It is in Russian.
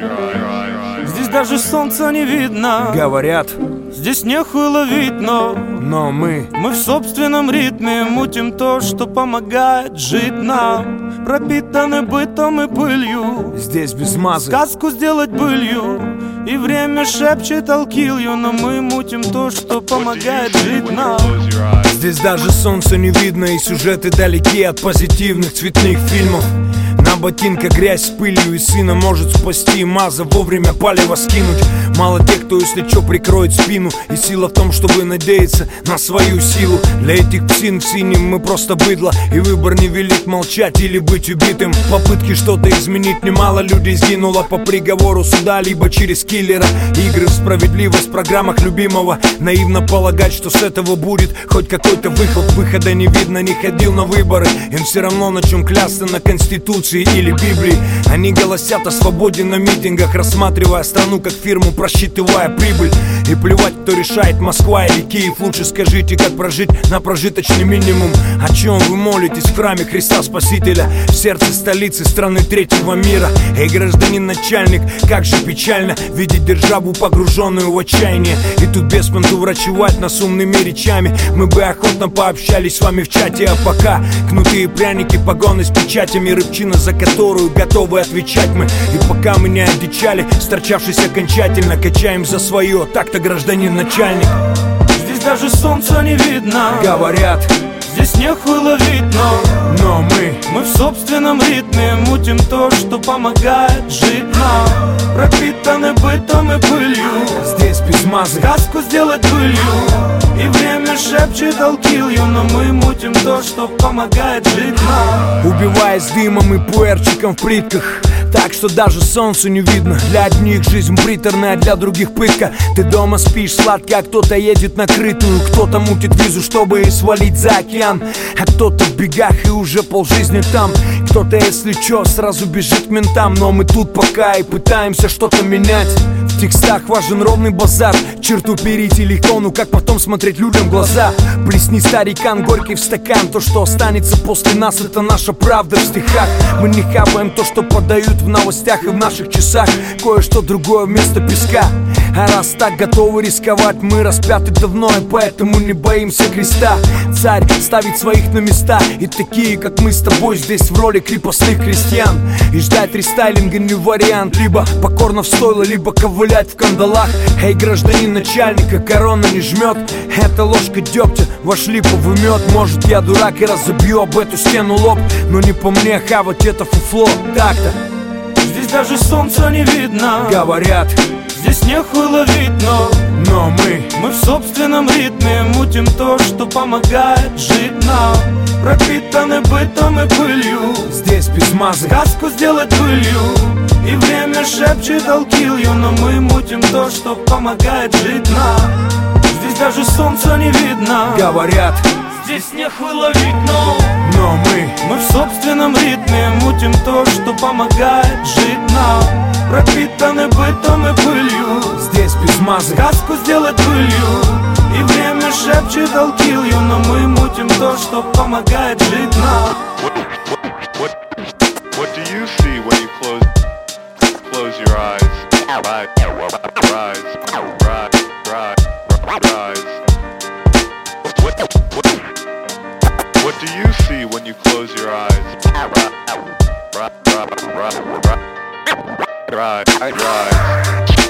Здесь даже солнца не видно. Говорят, здесь нехуй ловить, но мы в собственном ритме мутим то, что помогает жить нам. Пропитаны бытом и пылью, здесь без мазы. Сказку сделать былью, и время шепчет I'll kill you, но мы мутим то, что помогает жить нам. Здесь даже солнца не видно, и сюжеты далеки от позитивных цветных фильмов. На ботинках грязь с пылью, и сына может спасти маза, вовремя палево скинуть. Мало тех, кто если чё прикроет спину. И сила в том, чтобы надеяться на свою силу. Для этих псин в синем мы просто быдло, и выбор невелик, молчать или быть убитым. Попытки что-то изменить, немало людей сгинуло по приговору суда, либо через киллера. Игры в справедливость в программах любимого. Наивно полагать, что с этого будет хоть какой-то выход. Выхода не видно, не ходил на выборы. Им все равно на чем клясться, на Конституции или Библии. Они голосят о свободе на митингах, рассматривая страну как фирму, просчитывая прибыль. И плевать, кто решает, Москва или Киев. Лучше скажите, как прожить на прожиточный минимум. О чем вы молитесь в храме Христа Спасителя, в сердце столицы страны третьего мира? Эй, гражданин начальник, как же печально видеть державу, погруженную в отчаяние. И тут без понту врачевать нас умными речами. Мы бы охотно пообщались с вами в чате. А пока кнуты и пряники, погоны с печатями, рыбчина, за которую готовы отвечать мы. И пока мы не одичали, сторчавшись окончательно, качаем за свое. Так-то, гражданин начальник. Здесь даже солнца не видно. Говорят, здесь нехуй ловить, но мы в собственном ритме мутим то, что помогает жить нам. Пропитаны бытом и пылью, здесь без мазы. Сказку сделать былью, и время шепчет I'll kill you, но мы мутим то, что помогает жить нам. Убиваясь дымом и пуэрчиком в плитках, так что даже солнцу не видно. Для одних жизнь приторная, для других пытка. Ты дома спишь сладко, а кто-то едет на крытую. Кто-то мутит визу, чтобы свалить за океан, а кто-то в бегах и уже полжизни там. Кто-то, если чё, сразу бежит к ментам. Но мы тут пока и пытаемся что-то менять. В текстах важен ровный базар. Черту перейти легко, ну как потом смотреть людям в глаза? Плесни, старикан, горький в стакан. То, что останется после нас, это наша правда в стихах. Мы не хапаем то, что подают в новостях и в наших часах. Кое-что другое вместо песка. А раз так готовы рисковать, мы распяты давно, и поэтому не боимся креста. Царь ставит своих на места, и такие, как мы с тобой, здесь в роли крепостных крестьян. И ждать рестайлинга не вариант. Либо покорно в стойло, либо ковылять в кандалах. Эй, гражданин начальника, корона не жмет. Это ложка дегтя, ваш липовый мед. Может, я дурак и разобью об эту стену лоб, но не по мне хавать это фуфло. Так-то. Здесь даже солнца не видно. Говорят, здесь нехуй ловить, но мы в собственном ритме мутим то, что помогает жить нам. Пропитаны бытом и пылью, здесь без мазы. Сказку сделать былью, и время шепчет I'll kill you, но мы мутим то, что помогает жить нам. Здесь даже солнца не видно. Говорят, здесь нехуй ловить, но мы в собственном ритме мутим то, что помогает жить нам. Пропитаны бытом и пылью, здесь без мазы. Сказку сделать былью, и время шепчет I'll kill you, но мы мутим то, что помогает жить нам. What do you see when you close your eyes? What do you see when you close your eyes? Rise.